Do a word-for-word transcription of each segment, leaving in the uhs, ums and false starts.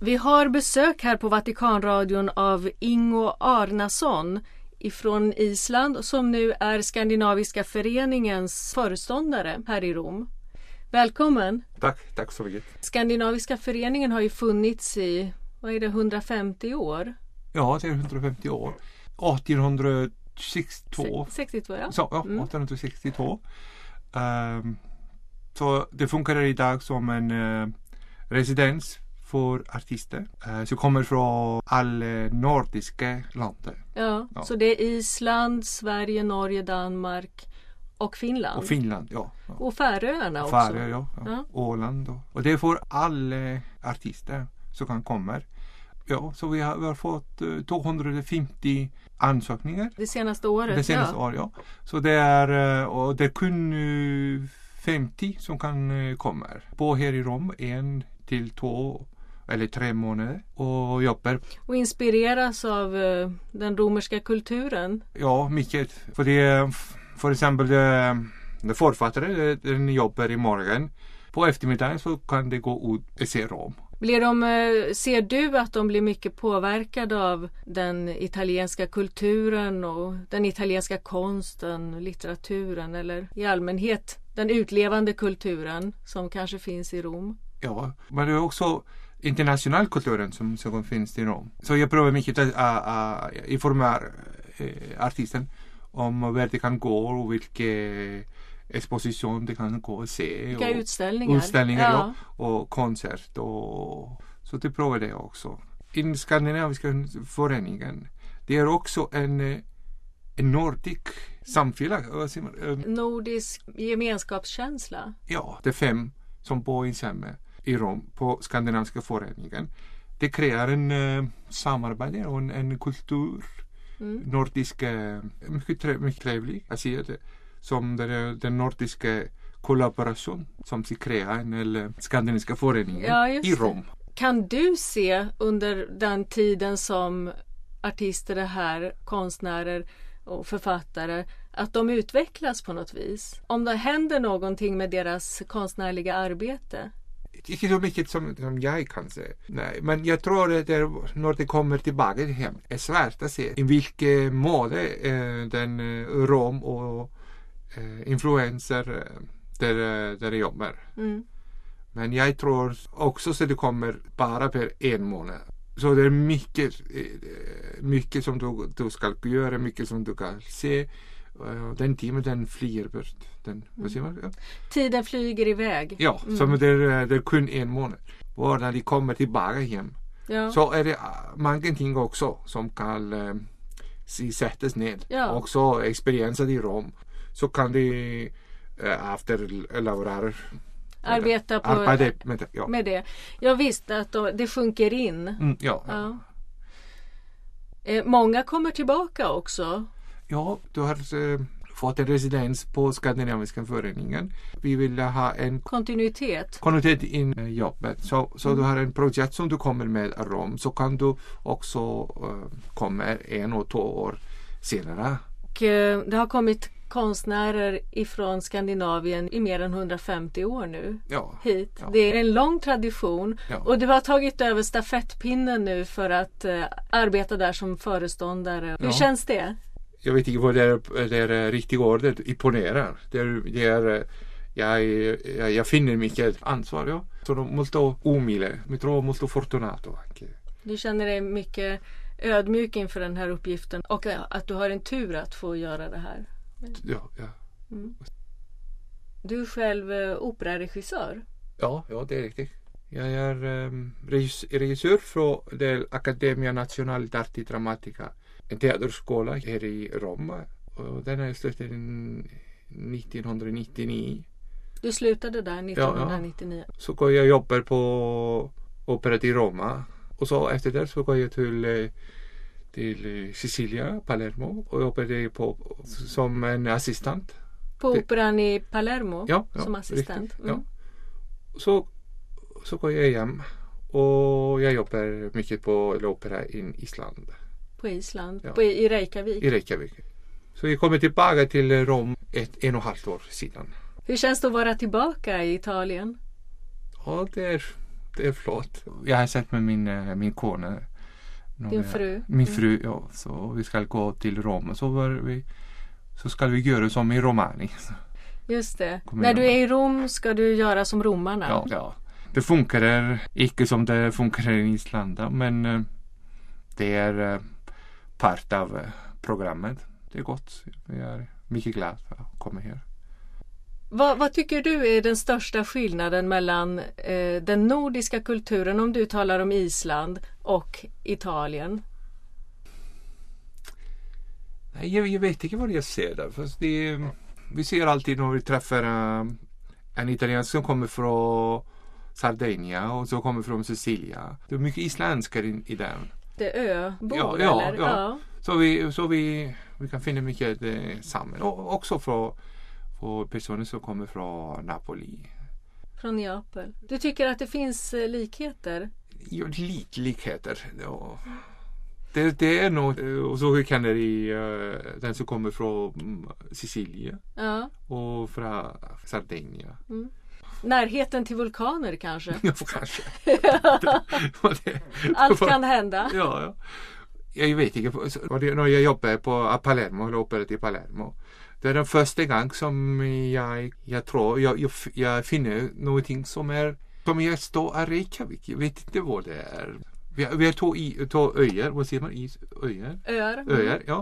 Vi har besök här på Vatikanradion av Ingo Arnason ifrån Island som nu är Skandinaviska föreningens föreståndare här i Rom. Välkommen! Tack, tack så mycket. Skandinaviska föreningen har ju funnits i, vad är det, hundrafemtio år? Ja, det är hundrafemtio år. artonhundrasextiotvå. sextiotvå, ja. Så, ja, Mm. artonhundrasextiotvå. Um, så det funkar idag som en uh, residens för artister uh, som kommer från alla nordiska länder. Ja, Ja. så det är Island, Sverige, Norge, Danmark och Finland. Och Finland, ja. ja. Och Färöarna också. Färöar, ja. ja. Ja. Åland. Och, och det är för alla artister som kan komma. Ja, så vi har, vi har fått uh, tvåhundrafemtio ansökningar. Det senaste året, Det senaste ja. år, ja. Så det är, och det är kun uh, femtio som kan uh, komma. På här i Rom, en till två eller tre månader och jobbar. Och inspireras av uh, den romerska kulturen. Ja, mycket. För det, för exempel det, det författare, den jobbar i morgon. På eftermiddagen så kan det gå ut och se Rom. Blir de, uh, ser du att de blir mycket påverkade av den italienska kulturen och den italienska konsten, litteraturen eller i allmänhet den utlevande kulturen som kanske finns i Rom? Ja, men det är också internationell kulturen som, som finns i Rom. Så jag provar mycket att uh, uh, informera uh, artisten om var det kan gå och vilka exposition det kan gå och se. Vilka och utställningar. Utställningar ja. ja, och konsert. Och, så det provar det också. I Skandinaviska föreningen det är också en, en nordisk samfällag. Nordisk gemenskapskänsla. Ja, det är fem som bor i samma i Rom på Skandinaviska föreningen. Det kreerar en uh, samarbete och en, en kultur. Mm. Nordiska, mycket, trä, mycket trevlig. Jag ser det som den, den nordiska kollaboration som sig kreerar en Skandinaviska föreningen ja, i Rom. Kan du se under den tiden som artister är här, konstnärer och författare, att de utvecklas på något vis? Om det händer någonting med deras konstnärliga arbete? Inte så mycket som, som jag kan säga. Nej, men jag tror att det, när det kommer tillbaka hem är svårt att se i vilken mån eh, den eh, Rom och eh, influenser eh, där, där det jobbar. Mm. Men jag tror också att det kommer bara per en månad. Så det är mycket, eh, mycket som du, du ska göra, mycket som du kan se. Den timmen den flyger bort. Den, vad säger man? Ja. Tiden flyger iväg. Ja, mm. som det är, det är kun en månad. Och när de kommer tillbaka hem ja. Så är det många ting också som kan äh, sättas ned. Ja. Också experienser i Rom. Så kan de äh, efter laborar arbeta på, arbeta med, ja. med det. Jag visste att de, det sjunker in. Mm, ja, ja. Ja. Eh, många kommer tillbaka också. Ja, du har äh, fått en residens på Skandinaviska föreningen. Vi vill ha en kontinuitet, kontinuitet i äh, jobbet. Så, så mm. du har en projekt som du kommer med i Rom. Så kan du också äh, komma en och två år senare. Och, äh, det har kommit konstnärer ifrån Skandinavien i mer än hundrafemtio år nu ja, hit. Ja. Det är en lång tradition ja. Och du har tagit över stafettpinnen nu för att äh, arbeta där som föreståndare. Hur ja. Känns det? Jag vet inte vad det är, det är riktigt ordet, imponerar. Det är, det är, jag, jag, jag finner mycket ansvar. Ja. Så de måste omile, jag tror måste fortunato. Du känner dig mycket ödmjuk inför den här uppgiften och att du har en tur att få göra det här. Ja, ja. Mm. Du är själv uh, operaregissör? Ja, ja, det är riktigt. Jag är um, regissör från Accademia Nazionale d'Arte Drammatica, en teaterskola här i Rom. Och den är slutad nittonhundranittionio. Du slutade där nittonhundranittionio? Ja, ja. Så går jag jobbar på Opera di Roma. Och så efter det så går jag till, till Sicilia, Palermo. Och jobbade på, som en assistent. På operan i Palermo? Ja, ja, som assistent? Mm. Ja. Så, så går jag hem. Och jag jobbar mycket på opera i Island. På Island? Ja. På, I Reykjavik? I Reykjavik. Så jag kommer tillbaka till Rom ett en och ett halvt år sedan. Hur känns det att vara tillbaka i Italien? Ja, det är det är flott. Jag har sett med min, min kone. Din fru? Min fru, ja. Så vi ska gå till Rom. Så, var vi, så ska vi göra som i Romani. Just det. När du är i Rom ska du göra som romarna. Ja, ja. Det funkar inte som det funkar i Island. Men det är part av programmet. Det är gott. Jag är mycket glad att komma här. Vad, vad tycker du är den största skillnaden mellan eh, den nordiska kulturen, om du talar om Island, och Italien? Nej, jag, jag vet inte vad jag ser där. Fast det, vi ser alltid när vi träffar uh, en italiensk som kommer från Sardinien och så kommer från Sicilia. Det är mycket isländskar i, i den. Det är öbor, ja, ja, eller? Ja. Ja. Så, vi, så vi, vi kan finna mycket eh, samman. Och också från, från personer som kommer från Napoli. Från Neapel. Du tycker att det finns eh, likheter? Ja, lite likheter. Ja. Det, det är nog, och så kan det i uh, den som kommer från Sicilien. Ja. Och från Sardinien. Mm. Närheten till vulkaner kanske? Ja, kanske. Allt kan hända. Ja, ja. Jag vet inte. När jag jobbade på Palermo, eller operade i Palermo. Det är den första gången som jag, jag tror, jag, jag, jag finner någonting som är, som jag står i Reykjavik. Jag vet inte vad det är. Vi, vi har två, i, två öar, vad säger man? Is, öar? Öar. Öar, ja.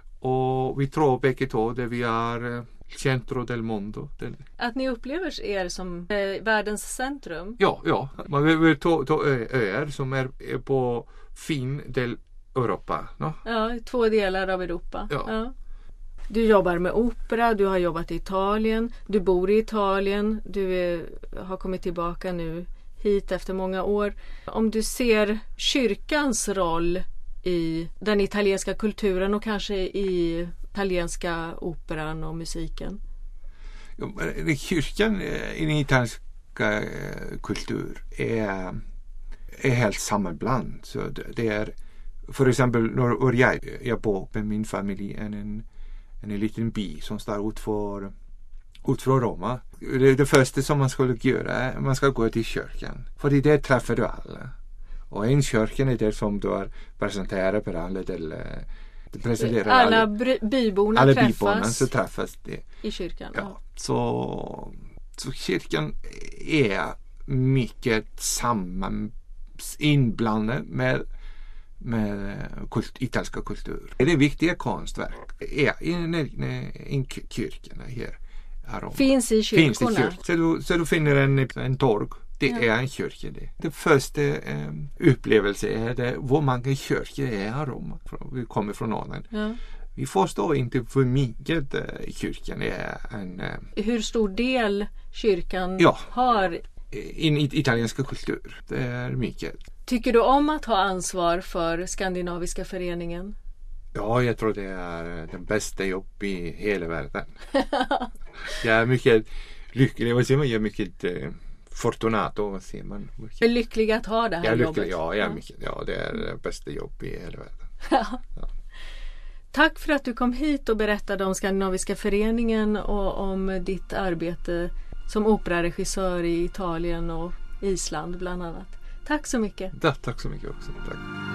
Och vi tror bägge två där vi är centro del mondo. Del... Att ni upplever er som eh, världens centrum? Ja, ja. Man vill ta, ta öar som är, är på fin del Europa. No? Ja, två delar av Europa. Ja. Ja. Du jobbar med opera, du har jobbat i Italien, du bor i Italien, du är, har kommit tillbaka nu hit efter många år. Om du ser kyrkans roll i den italienska kulturen och kanske i italienska operan och musiken? Ja, kyrkan i den italienska kultur är, är helt sammanbland. Så det är, för exempel när jag, jag bor med min familj i en, en, en liten by som står utför ut från Roma. Det är det första som man skulle göra. Man ska gå till kyrkan. För det där träffar du alla. Och en kyrkan är det som du har presenterat för alla. Eller, presenterar alla alla byborna alla träffas, byborna så träffas det. I kyrkan. Ja. Ja. Så, så kyrkan är mycket samman inblandad med med kult, italienska kultur. Det är viktiga konstverk. Ja, i en kyrkan här. Finns i kyrkorna. Finns i kyrkan. Så, du, så du finner en, en torg. Det ja. Är en kyrka det. Det första eh, upplevelse är det vad många kyrkor är i Rom. Vi kommer från Norrland. Ja. Vi förstår inte hur mycket eh, kyrkan är en... Eh, hur stor del kyrkan ja. Har i in, italienska kultur. Det är mycket. Tycker du om att ha ansvar för Skandinaviska föreningen? Ja, jag tror det är den bästa jobb i hela världen. Jag är mycket lycklig. Vad säger man? Jag är mycket eh, fortunato. Vad säger man? Mycket... Är lycklig att ha det här jag är jobbet? Lycklig, ja, jag är mycket, ja, det är det bästa jobb i hela världen. Ja. Tack för att du kom hit och berättade om Skandinaviska föreningen och om ditt arbete som operaregissör i Italien och Island bland annat. Tack så mycket. Ja, tack så mycket också. Tack.